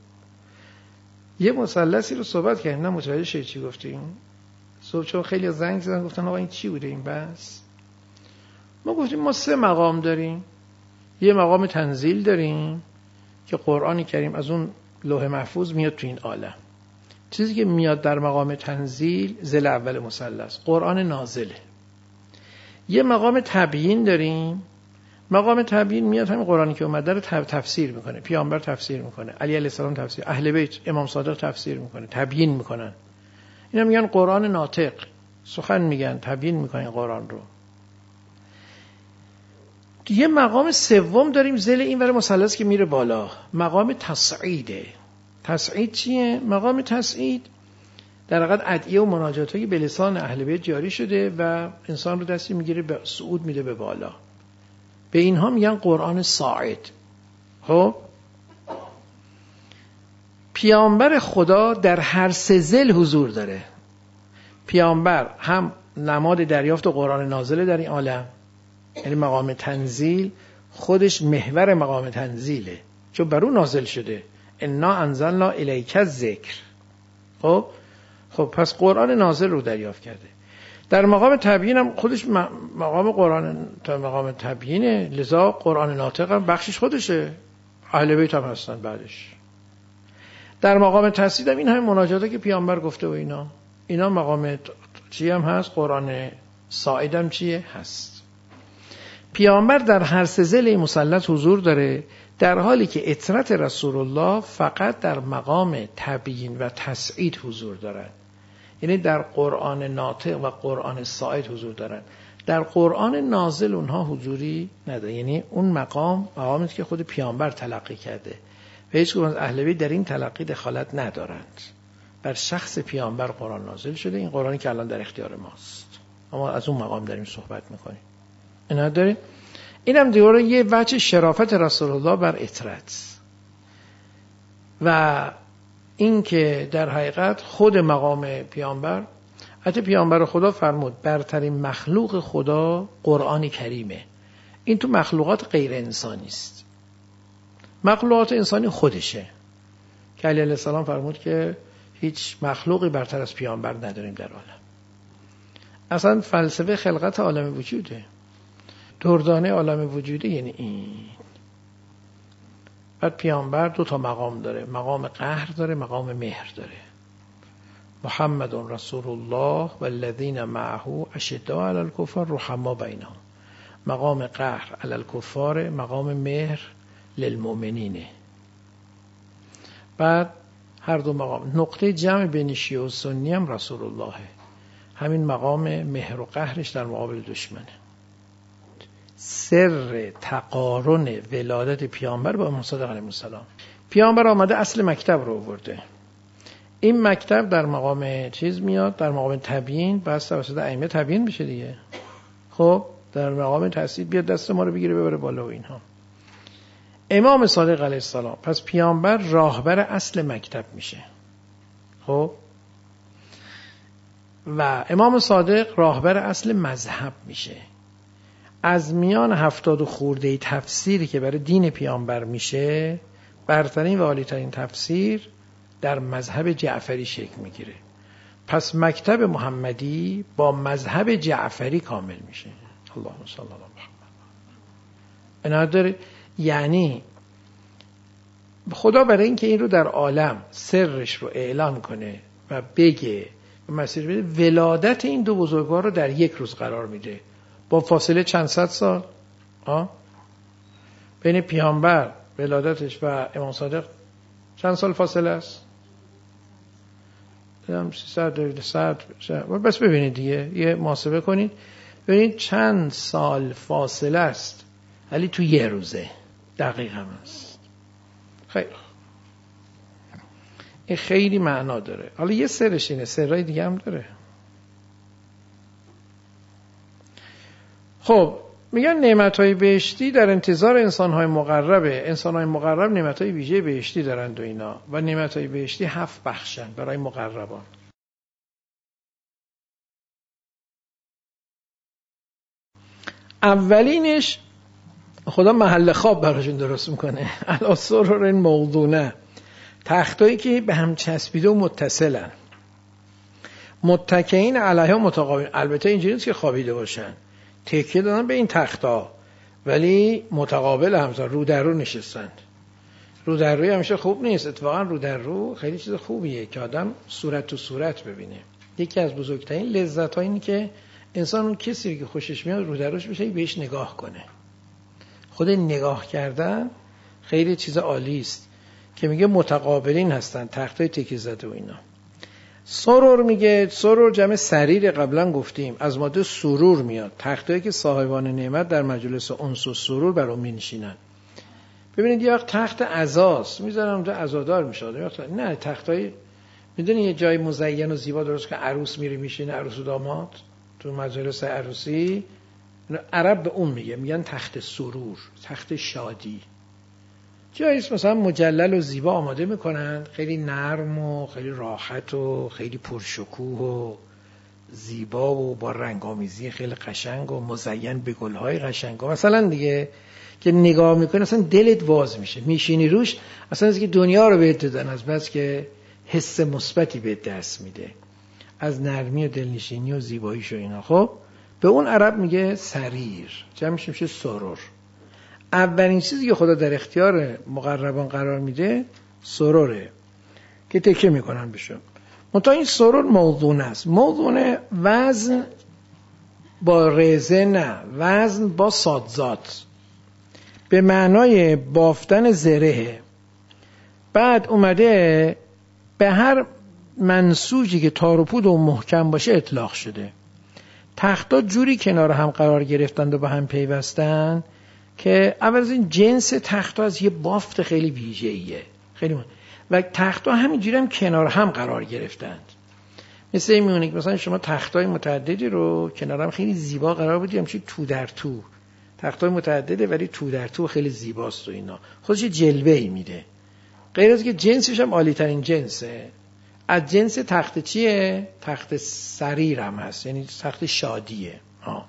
یه مثلثی رو صحبت کردیم، نه متوجه شدید چی گفتیم؟ صبح چون خیلی زنگ زدن گفتن آقا این چی بوده این بحث؟ ما گفتیم ما سه مقام داریم. یه مقام تنزیل داریم که قرآن کریم از اون لوح محفوظ میاد تو این عالم. چیزی که میاد در مقام تنزیل ذیل اول مثلث قرآن نازله. یه مقام تبیین داریم. مقام تبیین میاد همین قرآنی که اومده رو تفسیر میکنه، پیامبر تفسیر میکنه، علی علیه السلام تفسیر، اهل بیت امام صادق تفسیر میکنه، تبیین میکنن. اینا میگن قرآن ناطق، سخن میگن، تبیین میکنن قرآن رو. یه مقام سوم داریم ذیل این ور مثلث که میره بالا، مقام تصعیده. تصعید چیه؟ مقام تصعید در حقیقت ادعیه و مناجاتی به لسان اهل بیت جاری شده و انسان رو دستی میگیره به صعود میده به بالا. به اینها میگن قرآن صاعد. خب پیامبر خدا در هر سه ذیل حضور داره. پیامبر هم نماد دریافت قرآن نازله در این عالم، یعنی مقام تنزیل خودش محور مقام تنزیله، چون بر اون نازل شده. انا انزلنا الیک الذکر. خب خب پس قرآن نازل رو دریافت کرده. در مقام تبیین هم خودش مقام قرآن مقام تبیینه، لذا قرآن ناطق هم بخشش خودشه، اهل بیت هم هستن بعدش. در مقام تصدیق هم این همین مناجاته که پیامبر گفته و اینا اینا مقام چی هم هست، قرآن صاعد هم چیه هست. پیامبر در هر سه ذیل مثلث حضور داره، در حالی که اطرت رسول الله فقط در مقام تبیین و تسعید حضور دارن، یعنی در قرآن ناطق و قرآن صاعد حضور دارن. در قرآن نازل اونها حضوری نداره، یعنی اون مقام مقامی که خود پیامبر تلقی کرده و هیچ کدوم از اهل بیت در این تلقی دخالت ندارند. بر شخص پیامبر قرآن نازل شده، این قرآنی که الان در اختیار ماست، اما از اون مقام داریم صحبت میکنیم. اینا داریم. اینم دیواره یه وجه شرافت رسول الله بر اطرت و این که در حقیقت خود مقام پیامبر، حتی پیامبر خدا فرمود برترین مخلوق خدا قرآن کریمه. این تو مخلوقات غیر انسانی است، مخلوقات انسانی خودشه که علی علیه السلام فرمود که هیچ مخلوقی برتر از پیامبر نداریم در عالم. اصلا فلسفه خلقت عالم وجوده، دردانه عالم وجوده یعنی این. بعد پیامبر دو تا مقام داره، مقام قهر داره، مقام مهر داره. محمد رسول الله والذین معه اشداء علی الکفار رحماء بینهم. مقام قهر علی الکفار، مقام مهر للمؤمنین. بعد هر دو مقام نقطه جمع بین شیعه و سنی هم رسول الله، همین مقام مهر و قهرش در مقابل دشمنه. سر تقارن ولادت پیامبر با امام صادق علیه السلام. پیامبر آمده اصل مکتب رو آورده. این مکتب در مقام چیز میاد، در مقام تبیین، بس توسط ائمه تبیین بشه دیگه. خب در مقام تحصیل بیاد دست ما رو بگیره ببره بالا و اینها. امام صادق علیه السلام پس پیامبر راهبر اصل مکتب میشه. خب و امام صادق راهبر اصل مذهب میشه. از میان هفتاد و خورده تفسیری که برای دین پیامبر میشه، برترین و عالی‌ترین تفسیر در مذهب جعفری شکل میگیره. پس مکتب محمدی با مذهب جعفری کامل میشه. اللهم صل علی محمد. بنابراین یعنی خدا برای اینکه این رو در عالم سرش رو اعلان کنه و بگه و مسیر بده، ولادت این دو بزرگوار رو در یک روز قرار میده با فاصله چند صد سال. آه؟ بین پیامبر ولادتش و امام صادق چند سال فاصله است؟ سیصد صد بس ببینید دیگه، یه محاسبه کنید ببینید چند سال فاصله است، ولی تو یه روزه دقیق هم است. خیلی این خیلی معنا داره. حالا یه سرش اینه، سرهای دیگه هم داره. خب میگن نعمت‌های بهشتی در انتظار انسان‌های مقربه. انسان‌های مقرب نعمت‌های ویژه بهشتی دارند و اینا، و نعمت‌های بهشتی هفت بخشن برای مقربان. اولینش خدا محل خواب براشون درست میکنه. الاسرر موضونه، تختایی که به هم چسبیده و متصلن، متکئین علیها متقابلین. البته اینجوری نیست که خوابیده باشن، تکیه دادن به این تختا ولی متقابل همزار رو در رو نشستند. رو در روی همیشه خوب نیست، اتفاقا رو در رو خیلی چیز خوبیه که آدم صورت تو صورت ببینه. یکی از بزرگترین لذت ها اینه که انسان اون کسی که خوشش میاد رو در روش بشه بهش نگاه کنه. خود نگاه کردن خیلی چیز عالی است که میگه متقابلین هستن، تختای تکیه زده و اینا. سرور میگه، سرور جمع سریر، قبلا گفتیم از ماده سرور میاد، تختایی که صاحبان نعمت در مجلس انس و سرور بر اون می‌نشینن. ببینید یه وقت تخت عزاست میذارن اونجا عزادار میشه، نه تختای میدونی یه جای مزین و زیبا درست که عروس میره میشینه، عروس و داماد تو مجلس عروسی، عرب به اون میگه، میگن تخت سرور، تخت شادی. جاییست مثلا مجلل و زیبا آماده میکنن، خیلی نرم و خیلی راحت و خیلی پرشکوه و زیبا و با رنگامیزی خیلی قشنگ و مزین به گلهای قشنگ مثلا دیگه، که نگاه میکنی اصلا دلت باز میشه، میشینی روش اصلا از که دنیا رو بهت دادن، از بس که حس مثبتی بهت دست میده از نرمی و دلنشینی و زیباییش و اینا. خب به اون عرب میگه سریر، جمعش میشه سرور. اولین چیزی که خدا در اختیار مقربان قرار میده سروره که تکیه میکنن بهشون. منتها این سرور موضوع است. موضوع وزن با رزه نه، وزن با صادزات، به معنای بافتن زره. بعد اومده به هر منسوجی که تار و پود و محکم باشه اطلاق شده. تختا جوری کنار هم قرار گرفتند و به هم پیوستن که اول از این جنس تختا از یه بافت خیلی ویژه‌ایه، خیلی مهم. و تختا همینجوری هم کنار هم قرار گرفتند. مثل این میمونه که مثلا شما تختای متعددی رو کنار هم خیلی زیبا قرار بدید، همچین تو در تو. تختای متعدده ولی تو در تو خیلی زیباست و اینا، خودش جلوه‌ای میده. غیر از که جنسش هم عالی ترین جنسه. از جنس تخت چیه؟ تخت سریر هم هست، یعنی تخت شادیه. ها.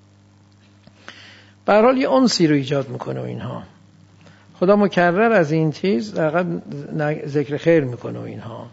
به هر حال یه انسی رو ایجاد میکنه و اینها. خدا مکرر از این چیز در واقع ذکر خیر میکنه و اینها.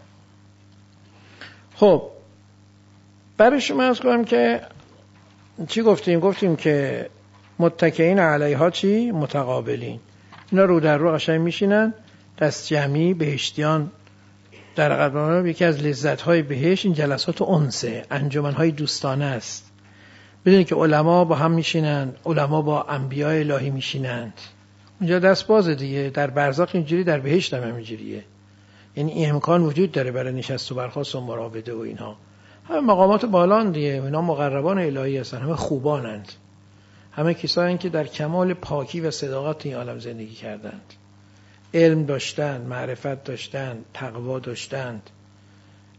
خب برای شما عرض کنم که چی گفتیم؟ گفتیم که متکئین علیها چی؟ متقابلین. اینا رو در رو قشنگ میشینن، دست جمعی. بهشتیان در قبل یکی از لذت‌های بهشت این جلسات انسه، انجمن‌های دوستانه است. بدونید که علما با هم میشینن، علما با انبیاء الهی میشینند. اونجا دست بازه دیگه. در برزخ اینجوری، در بهشت هم اینجوریه. یعنی این امکان وجود داره برای نشست و برخاست و مراوده و اینها. همه مقامات بالان دیگه، اینا مقربان الهی هستن، همه خوبانند. همه کسایی که در کمال پاکی و صداقت این عالم زندگی کردند. علم داشتند، معرفت داشتند، تقوا داشتند،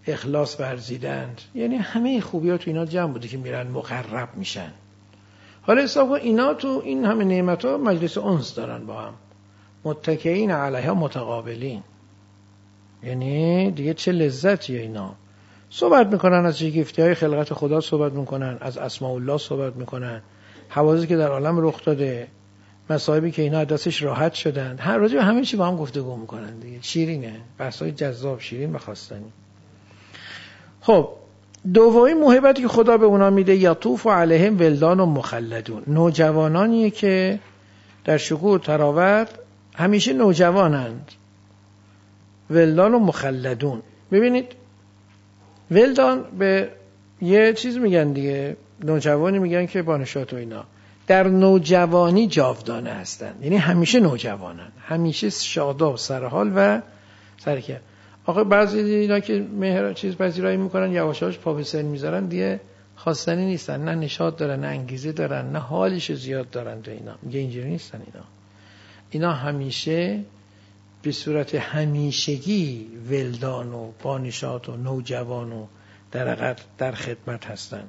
اخلاص ورزیدند. یعنی همه خوبیات اینا جمع بوده که میرن مقرب میشن. حالا حساب کن اینا تو این همه نعمت‌ها مجلس انس دارن با هم، متکئین علیها متقابلین. یعنی دیگه چه لذتیه. اینا صحبت میکنن از شگفتی‌های خلقت خدا، صحبت میکنن از اسماء الله، صحبت میکنن حوادثی که در عالم رخ داده، مصائبی که اینا دستش راحت شدن، هر راجع به همه چی با هم گفتگو میکنن دیگه. شیرینه، بحث‌های جذاب، شیرین و خواستنی. خب دومی موهبتی که خدا به اونا میده، یطوف علیهم ولدان و مخلدون، نوجوانانیه که در شکوه و طراوت همیشه نوجوانند. ولدان و مخلدون. ببینید ولدان به یه چیز میگن دیگه، نوجوانی میگن که با نشاط و اینا در نوجوانی جاودانه هستن، یعنی همیشه نوجوانن، همیشه شاداب سرحال و سرکه. آخه بعضی اینا که مهر چیز پذیرایی میکنن یواش یواش پا به سن میذارن دیگه خواستنی نیستن، نه نشاط دارن، نه انگیزه دارن، نه حالش زیاد دارن. تو اینا میگه اینجوری نیستن. اینا اینا همیشه به صورت همیشگی ولدان و با نشاط و نوجوان و در در خدمت هستن.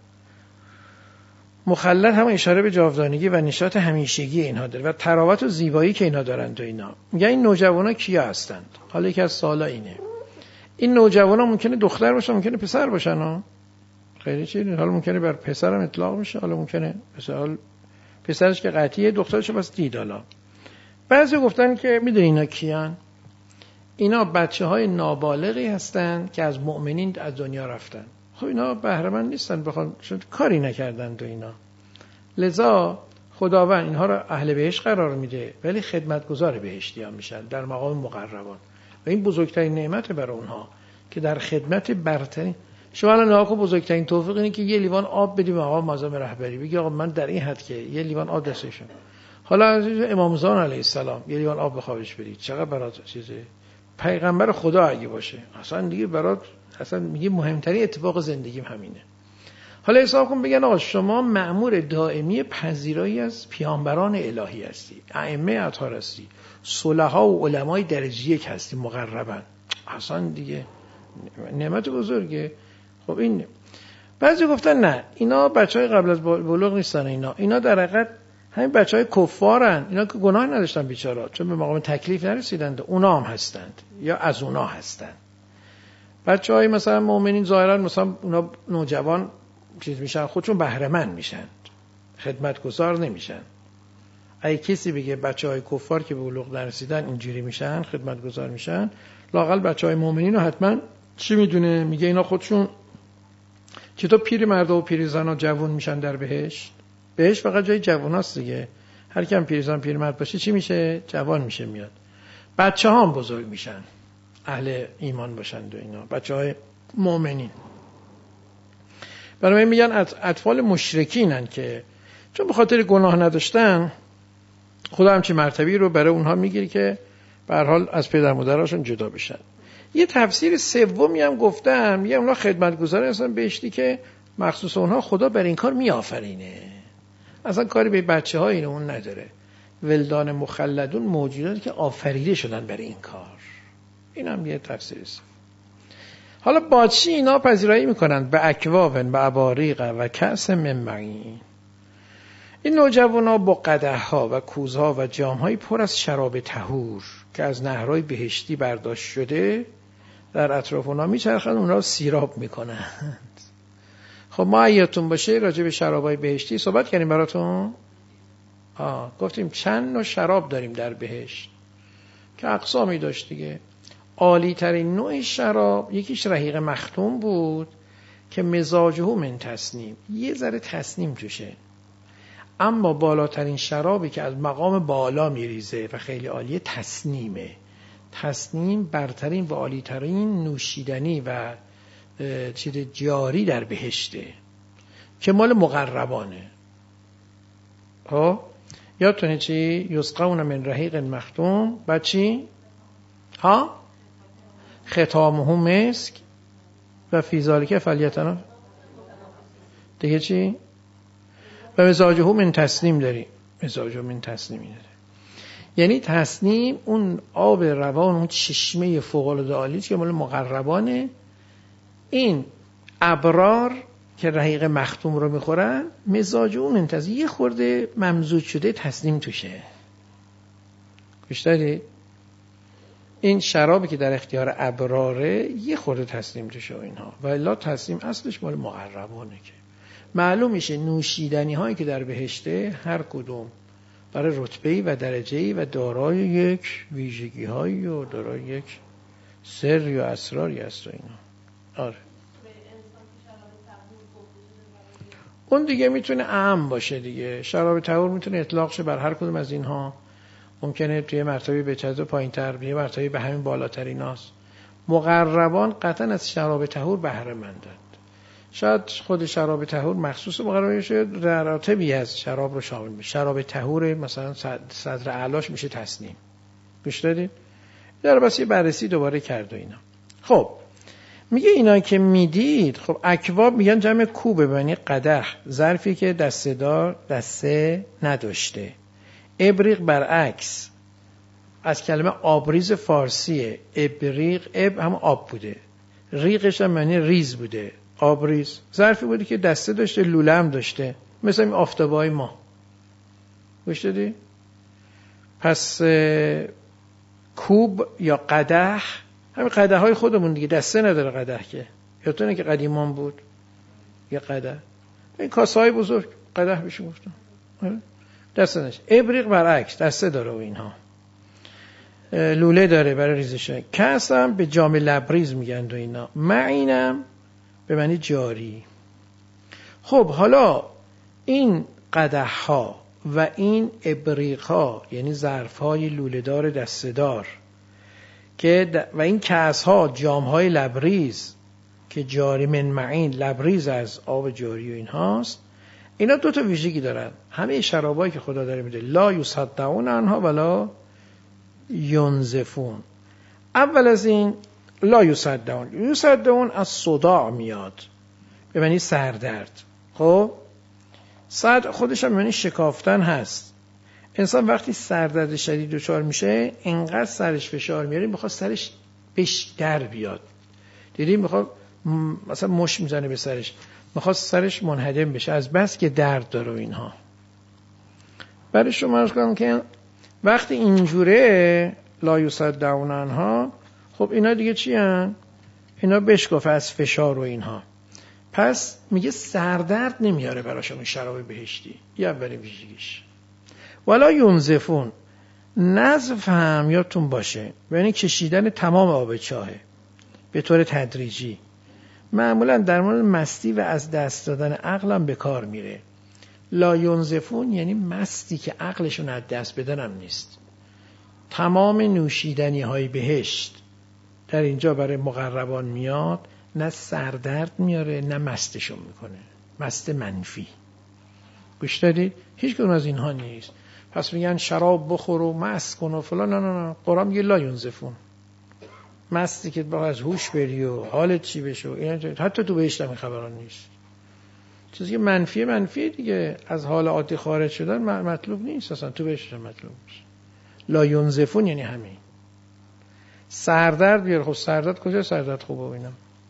مخلد هم اشاره به جاودانگی و نشاط همیشگی اینها داره و تراوت و زیبایی که اینا دارن. تو اینا میگه این نوجوانا کیا هستند؟ حالا یکی از سوالا اینه. این نوجوانا ممکنه دختر باشن، ممکنه پسر باشن ها. خیلی چیه، حالا ممکنه بر پسرم اطلاق بشه، حالا ممکنه مثلا پسرش که قطعیه، دخترش بس دید. حالا بعضی گفتن که میدونی اینا کیان؟ اینا بچه‌های نابالغی هستن که از مؤمنین از دنیا رفتن. خب اینا بهره مند نیستن، بخوان کاری نکردن تو اینا، لذا خداوند اینها رو اهل بهشت قرار میده، ولی خدمتگزار بهشتی ها میشن در مقام مقربان و این بزرگترین نعمت برای اونها که در خدمت برترین. شما الان ناکو بزرگترین توفیق اینه که یه لیوان آب بدی به آقا معظم رهبری، بگی آقا من در این حد که یه لیوان آب دستشون. حالا از امام زمان علیه السلام یه لیوان آب بخوابش بدید، چقدر برات چیزه. پیغمبر خدا اگه باشه اصلا دیگه برات اصلا میگه مهمترین اتفاق زندگیم همینه. حالا حساب کن بگن آقا شما مأمور دائمی پذیرایی از پیامبران الهی هستی، ائمه اطهار هستی، صلحا و علمای درجه یک هستی مقربن، اصلا دیگه نعمت بزرگه. خب این بعضی گفتن نه اینا بچهای قبل از بلوغ نیستن، اینا اینا در حقیقت همین بچهای کفارن، اینا که گناه نداشتن بیچارا، چون به مقام تکلیف نرسیدند، اونا هم هستند یا از اونا هستند. بچهای مثلا مؤمنین ظاهرا مثلا اونا نوجوان چیز میشن، خودشون بهره مند میشن، خدمتگزار نمیشن. اگه کسی بگه بچهای کفار که به بلوغ نرسیدن اینجوری میشن، خدمتگزار میشن، لااقل بچهای مؤمنین رو حتما چی میدونه؟ میگه اینا خودشون چطور پیر مردا و پیر زنا جوان میشن در بهشت؟ بهشت فقط جای جواناست دیگه. هر کیم پیرزن پیرمرد باشه چی میشه؟ جوان میشه میاد. بچه ها هم بزرگ میشن، اهل ایمان باشن و اینا، بچه های مؤمنین. برای من میگن اطفال مشرکینن که چون به خاطر گناه نداشتن خدا همچین مرتبی رو برای اونها میگیری که به هر حال از پدر مادرشون جدا بشن. یه تفسیر سومی هم گفتم، میگه اونا خدمتگزار هستن بهشتی که مخصوص اونها خدا بر این کار میآفرینه، اصلا کاری به بچه ها این اون نداره. ولدان مخلدون موجوداتی که آفریده شدن برای این کار. این هم یه تفسیر است. حالا بادشی اینا پذیرایی میکنن به اکواب و اباریق و کأس من معین. این نوجوانا با قدح‌ها و کوزها و جام‌های پر از شراب طهور که از نهرهای بهشتی برداشت شده در اطراف اونا میچرخند، اونا رو سیراب میکنند. خب ما یادتون باشه راجع به شرابای بهشتی صحبت کردیم براتون. آه گفتیم چند نوع شراب داریم در بهشت که اقسامی داشت دیگه. عالی ترین نوع شراب یکیش رحیق مختوم بود که مزاجه من تسنیم، یه ذره تسنیم توشه. اما بالاترین شرابی که از مقام بالا میریزه و خیلی عالیه تسنیمه. تسنیم برترین و عالی ترین نوشیدنی و چیز جاری در بهشته که مال مقربانه. ها یادتونه چی؟ یسقون من رحیق مختوم. بعد چی؟ ها ختامه مسک و فی ذلک فلیتنافس. دیگه چی؟ و مزاجه من تسنیم داری. مزاجه من تسنیمی داره، یعنی تسنیم اون آب روان، اون چشمه فوق العاده عالی که مال مقربانه. این ابرار که رحیق مختوم رو میخورن مزاج اون انتظر یه خورده ممزوج شده تسنیم توشه. گوش دارید؟ این شرابی که در اختیار ابراره یه خورده تسنیم توشه و اینها، و الا تسنیم اصلش مال مقربانه. که معلوم میشه نوشیدنی هایی که در بهشته هر کدوم برای رتبه‌ای و درجه‌ای و دارای یک ویژگی هایی و دارای یک سر یا اسراری هست و اینا. آره اون دیگه میتونه اعم باشه دیگه. شراب طهور میتونه اطلاق شه بر هر کدوم از اینها. ممکنه توی مرتبه به چیز پایین‌تر، یه مرتبه به همین بالاتریناست. مقربان قطعا از شراب طهور بهره مندند. شاید خود شراب طهور مخصوص مقربان شاید در راتبی از شراب رو شامل میشه. شراب طهور مثلا صدر اعلاش میشه تسنیم. گوش دادید؟ در بس یه بررسی دوباره کرد و اینا. خب میگه اینا که میدید، خب اکواب میگن جمع کوبه، یعنی قدح، ظرفی که دسته دار دسته نداشته. ابریق برعکس از کلمه آبریز فارسیه. ابریق، اب هم آب بوده، ریقش هم معنی ریز بوده. آبریز ظرفی بوده که دسته داشته، لوله هم داشته، مثل این آفتابای ما. گوش دادی؟ پس کوب یا قدح، همین قدح های خودمون دیگه، دسته نداره قدح که، یادتونه که قدیمان بود یه قدح، این کاسه های بزرگ قدح بشه گفتم، دسته نشه. ابریق برعکس دسته داره و اینها، لوله داره برای ریزش. کاس هم به جام لبریز میگن و اینا. معینم به معنی جاری. خب حالا این قدح ها و این ابریق ها یعنی ظرف های لوله دار دسته دار که و این کاس ها جام های لبریز که جاری من معین، لبریز از آب جاری و این هاست، اینا دو تا ویژگی دارن. همه شرابایی که خدا داره میده لا یصدعون عنها ولا ینزفون. اول از این لا یصدعون، یصدعون از صداع میاد به معنی سردرد. خب سرد خودش هم به معنی شکافتن هست. انسان وقتی سردرد شدید دچار میشه انقدر سرش فشار میاره میخواد سرش بش در بیاد. دیدی میخواد مثلا مش میزنه به سرش، میخواد سرش منهدم بشه از بس که درد داره و اینها. برای شما عرض کنم که وقتی اینجوره لا یصدعون عنها، خب اینا دیگه چی هن؟ اینا بشکافه از فشار و اینها. پس میگه سردرد نمیاره براشون این شراب بهشتی. یه اولین ویژگیش. ولا ینزفون، نزف هم یادتون باشه یعنی کشیدن تمام آب چاهه به طور تدریجی. معمولا در مورد مستی و از دست دادن عقلم به کار میره. لا ینزفون یعنی مستی که عقلشون از دست بدنم نیست. تمام نوشیدنی های بهشت در اینجا برای مقربان میاد، نه سردرد میاره نه مستشون میکنه، مست منفی. گوش دادید؟ هیچ کدوم از اینها نیست. پس میگن شراب بخور و مست کن و فلان، نه نه نه. قرآن میگه لا ینزفون، مستی که با از هوش بری و حالت چی بشه و اینا، حتی تو بهشت هم خبران نیست. چیزی که منفی منفی دیگه، از حال عادی خارج شدن مطلوب نیست اصلا، تو بهشت مطلوب نیست. لا ینزفون یعنی همین. سردرد بیاره، خب سردرد کجا سردرد خوبه و اینا.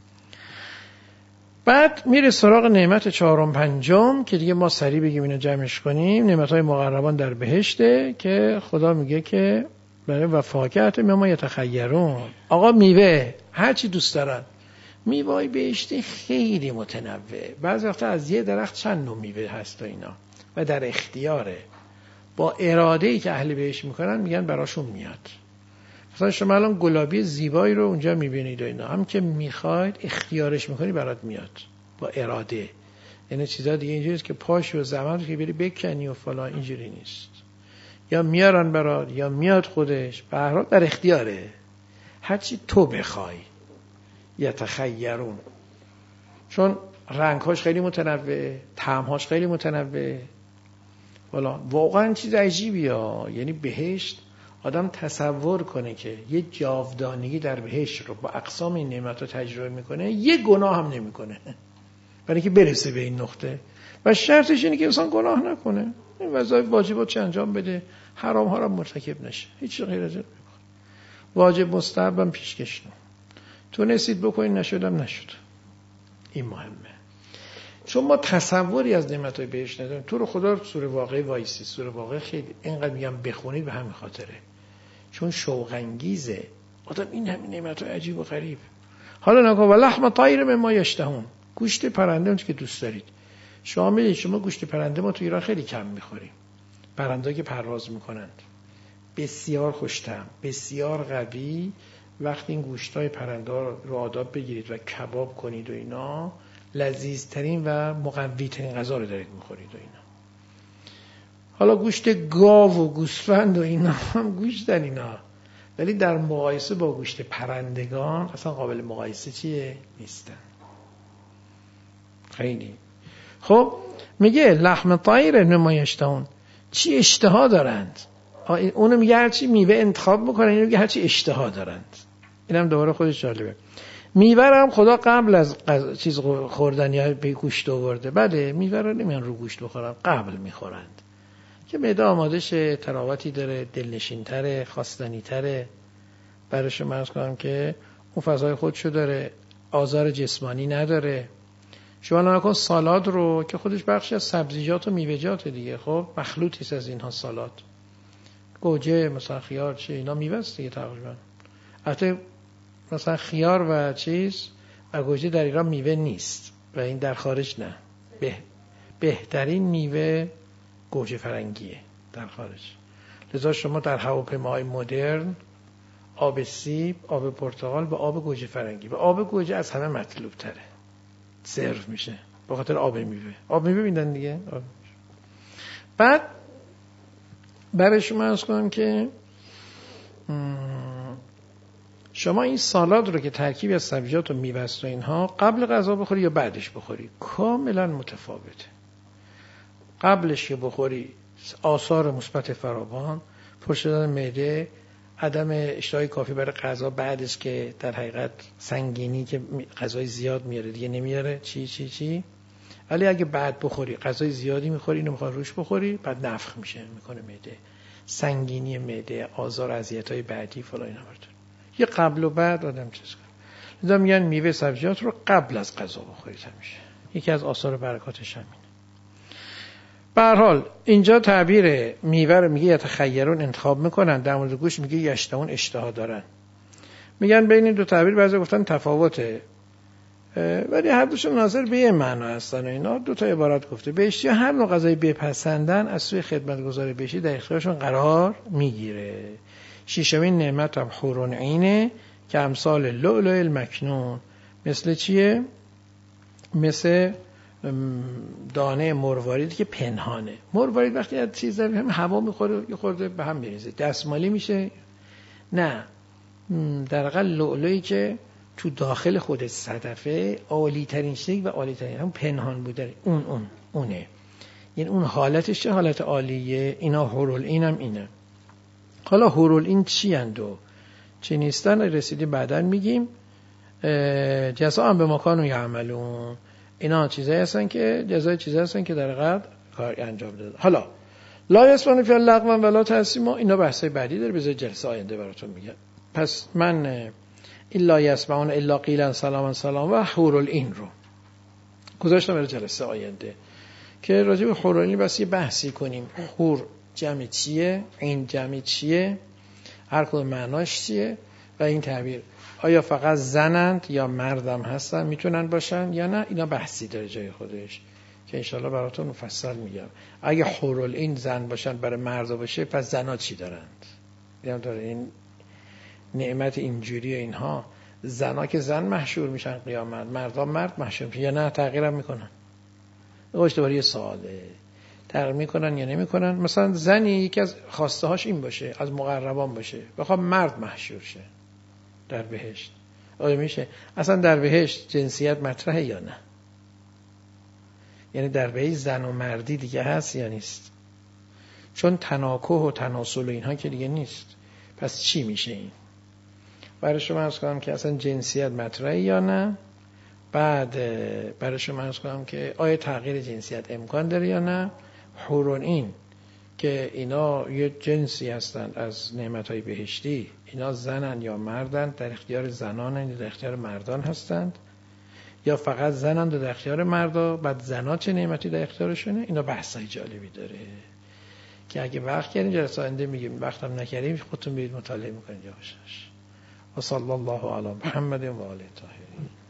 بعد میره سراغ نعمت چهارم پنجم که دیگه ما سریع بگیم اینو جمعش کنیم. نعمت‌های مقربان در بهشته که خدا میگه که برای وفاکهت مما یتخیرون. آقا میوه هر چی دوست دارن. میوه‌های بهشتی خیلی متنوع. بعضی وقتا از یه درخت چند نوع میوه هست و اینا و در اختیاره. با اراده‌ای که اهل بهشت میکنن میگن براشون میاد. مثلا شما الان گلابی زیبایی رو اونجا میبینید و اینا، هم که میخواید اختیارش میکنی برات میاد با اراده. یعنی چیزا دیگه اینجوریه که پاش و زحمت که بری بکنی و فلان، اینجوری نیست. یا میارن برات یا میاد خودش، به هر حال در اختیاره. هرچی تو بخوای. یتخیرون، چون رنگ‌هاش خیلی متنوعه، طعم‌هاش خیلی متنوعه. والا واقعا چیز عجیبیه. یعنی بهشت آدم تصور کنه که یه جاودانگی در بهشت رو با اقسام این نعمت‌ها تجربه میکنه، یه گناه هم نمیکنه، برای اینکه برسه به این نقطه. و شرطش اینه که انسان گناه نکنه، این وظایف واجبات انجام بده، حرام ها را مرتکب نشه، هیچ غیر از این. واجب مستحبم پیشکش نو، تو نسید بکنین، نشدم نشد. این مهمه. چون ما تصوری از نعمت‌های بهشت نداریم. تو رو خدا سوره واقعه وایسی، سوره واقعه خیلی اینقدر میگم بخونید به همین خاطره، چون شوق انگیزه. آدم این همین نعمت‌های عجیب و غریب. حالا نگاه و لحم طیر مما یشتهون، گوشت پرنده اون که دوست دارید. شما میدید شما گوشت پرنده ما تو ایران خیلی کم می‌خوریم. پرنده‌ای که پرواز می‌کنند بسیار خوش‌طعم، بسیار قوی. وقتی این گوشت‌های پرنده رو آداب بگیرید و کباب کنید و اینا، لذیذترین و مقوی‌ترین غذا رو دارید می‌خورید و اینا. حالا گوشت گاو و گوسفند و اینا هم گوشتن اینا، ولی در مقایسه با گوشت پرندگان اصلا قابل مقایسه چیه؟ نیستن. خیلی خب میگه لحم طیر مما یشتهون، چی اشتها دارند. اونو میگه هرچی میوه انتخاب میکنن، اینو میگه هرچی اشتها دارند. اینم دوباره خودش جالبه. میوه هم خدا قبل از چیز خوردن یا به گوشت آورده. بله میوه رو نمیان رو گوشت بخورن، قبل میخورند که معده آماده شه، تراوتی داره، دلنشین‌تره، خواستنی‌تره. برای شما عرض کنم که اون فضای خودشو داره، آزار جسمانی نداره. شما نکن سالاد رو که خودش بخشی از سبزیجات و میوه‌جات دیگه، خب مخلوطی از اینها سالاد، گوجه مثلا خیار چه اینا میوه است دیگه تقریبا. البته مثلا خیار و چیز و گوجه در ایران میوه نیست و این در خارج نه. به بهترین میوه گوجه فرنگیه در خارج. لذا شما در هواپیماهای مدرن آب سیب، آب پرتقال و آب گوجه فرنگی و آب گوجه از همه مطلوب تره سرو میشه به خاطر آب میوه. آب میوه میدن دیگه. آب. بعد برای شما عرض کنم که شما این سالاد رو که ترکیبی از سبزیجات و میوه است و اینها قبل غذا بخوری یا بعدش بخوری کاملا متفاوته. قبلش که بخوری آثار مثبت فراوان، پر شدن معده، عدم اشتهای کافی برای غذا، بعدش که در حقیقت سنگینی که غذای زیاد میاره دیگه نمیاره چی چی چی. ولی اگه بعد بخوری غذای زیادی میخوری، اینو میخوای روش بخوری، بعد نفخ میشه میکنه معده، سنگینی معده، آزار اذیت‌های بعدی فلان اینا براتون. یه قبل و بعد آدم چیز کنه. لذا میگن میوه سبزیجات رو قبل از غذا بخورید همیشه. یکی از آثار برکاتش همینه. به هر حال اینجا تعبیر میوه رو میگه یتخیرون، انتخاب میکنن. در مورد گوشت میگه یشتهون، اشتها دارن. میگن بین این دو تعبیر بعضی گفتن تفاوته، ولی هر دوشون ناظر به یه معنا هستن. اینا دو تا عبارت گفته. بهشتی هر نوع غذای بپسندن از سوی خدمتگزار بهشتی در اختیارشون قرار میگیره. شیشمین نعمت هم حورون عینه که امثال لؤلؤ المکنون. مثل چیه؟ مثل دانه مروارید که پنهانه. مروارید وقتی از چیز هم هوا میخوره یه خورده به هم میریزه، دستمالی میشه. نه، در واقع لؤلؤی که تو داخل خود صدفه عالی ترین شکل و عالی ترین هم پنهان بوده، اون اون اونه. یعنی اون حالتش چه حالت عالیه. اینا حورالعین هم اینه. حالا حورالعین چی اندو چی نیستن رسیدی بعدن میگیم. جزاء هم به مکان یعملون، اینا چیزایی هستن که جزای چیزایی هستن که در حقیقت کار انجام داده. حالا لا یسمعون فیها لغوا ولا تأثیما، اینا بحثای بعدی داره، بذار جلسه آینده براتون میگم. پس من الا یسمعون الا قیلا سلاما سلام و حورالعین رو گذاشتم برای جلسه آینده که راجع به حورالعین بس یه بحثی کنیم. حور جمع چیه، عین جمع چیه، هر کدوم معناش چیه و این تعبیر آیا فقط زنند یا مردم هستن، میتونن باشن یا نه. اینا بحثی داره جای خودش که انشالله براتون مفصل میگم. اگه حورالعین زن باشن برای مردا باشه پس زنا چی دارند؟ میگم داره این نعمت اینجوری اینها. زنا که زن محشور میشن قیامت، مردا مرد محشور میشن یا نه تغییرم میکنن. اوش دوباره یه سواله، تغییر میکنن یا نمیکنن. مثلا زنی یکی از خواسته هاش این باشه از مقربان باشه، بخواد مرد محشور شه در بهشت، آیا میشه؟ اصلا در بهشت جنسیت مطرحه یا نه؟ یعنی در بهشت زن و مردی دیگه هست یا نیست؟ چون تناکح و تناسل و اینها که دیگه نیست، پس چی میشه این؟ برای شما عرض کنم که اصلا جنسیت مطرحه یا نه. بعد برای شما عرض کنم که آیا تغییر جنسیت امکان داره یا نه. حورالعین که اینا یه جنسی هستند از نعمتهای بهشتی، اینا زنن یا مردن، در اختیار زنان یا در اختیار مردان هستند. یا فقط زنن در اختیار مردا، بعد زنا چه نعمتی در اختیارشونه؟ اینا بحثای جالبی داره که اگه وقت کردیم جلسه آینده میگیم، وقتم نکردیم خودتون برید مطالعه میکنید یواشاش. و صلی الله علی محمد و آله طاهرین.